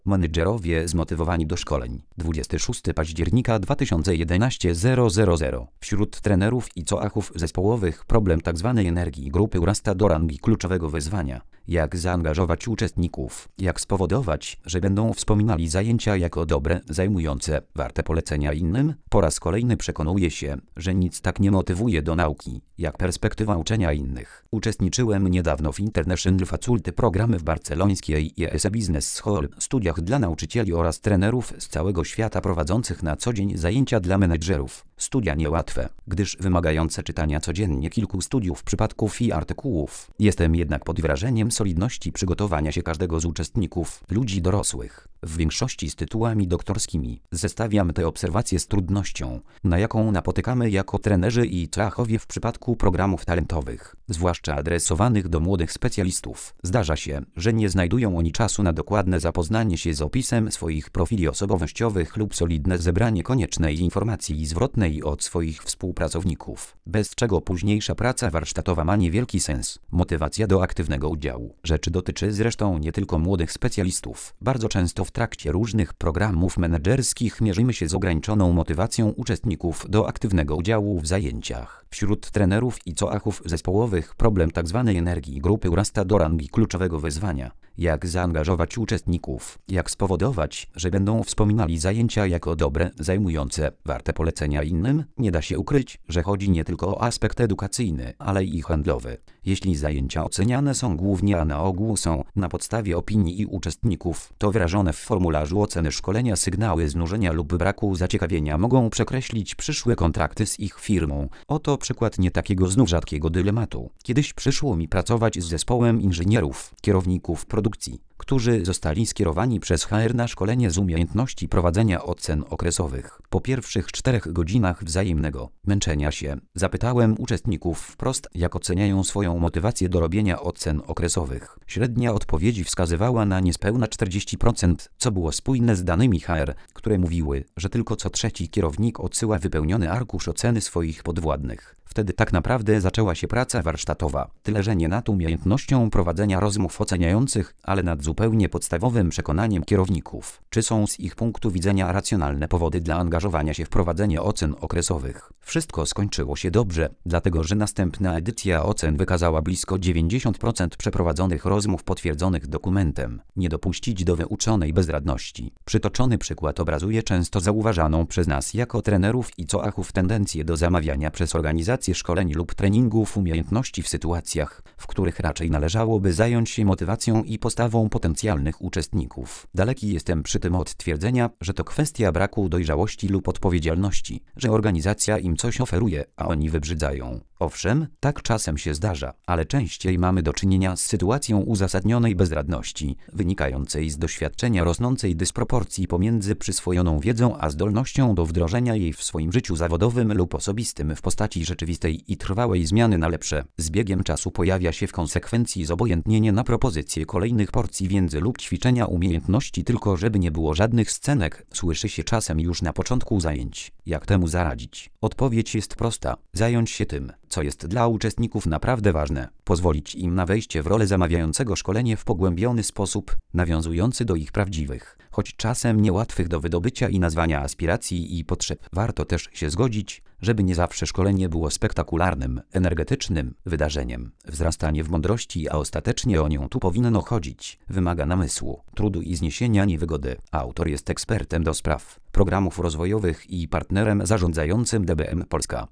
Menedżerowie zmotywowani do szkoleń. 26 października 2011 000. Wśród trenerów i coachów zespołowych problem tzw. energii grupy urasta do rangi kluczowego wyzwania. Jak zaangażować uczestników? Jak spowodować, że będą wspominali zajęcia jako dobre, zajmujące, warte polecenia innym? Po raz kolejny przekonuję się, że nic tak nie motywuje do nauki, jak perspektywa uczenia innych. Uczestniczyłem niedawno w International Faculty programy w barcelońskiej IES Business School, studiach dla nauczycieli oraz trenerów z całego świata prowadzących na co dzień zajęcia dla menedżerów. Studia niełatwe, gdyż wymagające czytania codziennie kilku studiów przypadków i artykułów. Jestem jednak pod wrażeniem solidności przygotowania się każdego z uczestników, ludzi dorosłych, w większości z tytułami doktorskimi. Zestawiam te obserwacje z trudnością, na jaką napotykamy jako trenerzy i coachowie w przypadku programów talentowych, zwłaszcza adresowanych do młodych specjalistów. Zdarza się, że nie znajdują oni czasu na dokładne zapoznanie się z opisem swoich profili osobowościowych lub solidne zebranie koniecznej informacji zwrotnej od swoich współpracowników, bez czego późniejsza praca warsztatowa ma niewielki sens. Motywacja do aktywnego udziału. Rzecz dotyczy zresztą nie tylko młodych specjalistów. Bardzo często w trakcie różnych programów menedżerskich mierzymy się z ograniczoną motywacją uczestników do aktywnego udziału w zajęciach. Wśród trenerów i coachów zespołowych problem tzw. energii grupy urasta do rangi kluczowego wyzwania. Jak zaangażować uczestników? Jak spowodować, że będą wspominali zajęcia jako dobre, zajmujące, warte polecenia innym? Nie da się ukryć, że chodzi nie tylko o aspekt edukacyjny, ale i handlowy. Jeśli zajęcia oceniane są głównie, a na ogół są na podstawie opinii i uczestników, to wyrażone w formularzu oceny szkolenia sygnały znużenia lub braku zaciekawienia mogą przekreślić przyszłe kontrakty z ich firmą. Oto przykład nie takiego znów rzadkiego dylematu. Kiedyś przyszło mi pracować z zespołem inżynierów, kierowników produkcji, którzy zostali skierowani przez HR na szkolenie z umiejętności prowadzenia ocen okresowych. Po pierwszych 4 godzinach wzajemnego męczenia się zapytałem uczestników wprost, jak oceniają swoją motywację do robienia ocen okresowych. Średnia odpowiedzi wskazywała na niespełna 40%, co było spójne z danymi HR, które mówiły, że tylko co trzeci kierownik odsyła wypełniony arkusz oceny swoich podwładnych. Wtedy tak naprawdę zaczęła się praca warsztatowa. Tyle, że nie nad umiejętnością prowadzenia rozmów oceniających, ale nad zupełnie podstawowym przekonaniem kierowników, czy są z ich punktu widzenia racjonalne powody dla angażowania się w prowadzenie ocen okresowych. Wszystko skończyło się dobrze, dlatego że następna edycja ocen wykazała blisko 90% przeprowadzonych rozmów potwierdzonych dokumentem. Nie dopuścić do wyuczonej bezradności. Przytoczony przykład obrazuje często zauważaną przez nas jako trenerów i coachów tendencję do zamawiania przez organizację szkoleń lub treningów umiejętności w sytuacjach, w których raczej należałoby zająć się motywacją i postawą potencjalnych uczestników. Daleki jestem przy tym od twierdzenia, że to kwestia braku dojrzałości lub odpowiedzialności, że organizacja im coś oferuje, a oni wybrzydzają. Owszem, tak czasem się zdarza, ale częściej mamy do czynienia z sytuacją uzasadnionej bezradności, wynikającej z doświadczenia rosnącej dysproporcji pomiędzy przyswojoną wiedzą a zdolnością do wdrożenia jej w swoim życiu zawodowym lub osobistym w postaci rzeczywistej i trwałej zmiany na lepsze. Z biegiem czasu pojawia się w konsekwencji zobojętnienie na propozycję kolejnych porcji wiedzy lub ćwiczenia umiejętności, tylko żeby nie było żadnych scenek, słyszy się czasem już na początku zajęć. Jak temu zaradzić? Odpowiedź jest prosta. Zająć się tym, co jest dla uczestników naprawdę ważne. Pozwolić im na wejście w rolę zamawiającego szkolenie w pogłębiony sposób, nawiązujący do ich prawdziwych, choć czasem niełatwych do wydobycia i nazwania aspiracji i potrzeb. Warto też się zgodzić, żeby nie zawsze szkolenie było spektakularnym, energetycznym wydarzeniem. Wzrastanie w mądrości, a ostatecznie o nią tu powinno chodzić, wymaga namysłu, trudu i zniesienia niewygody. Autor jest ekspertem do spraw programów rozwojowych i partnerem zarządzającym DBM Polska.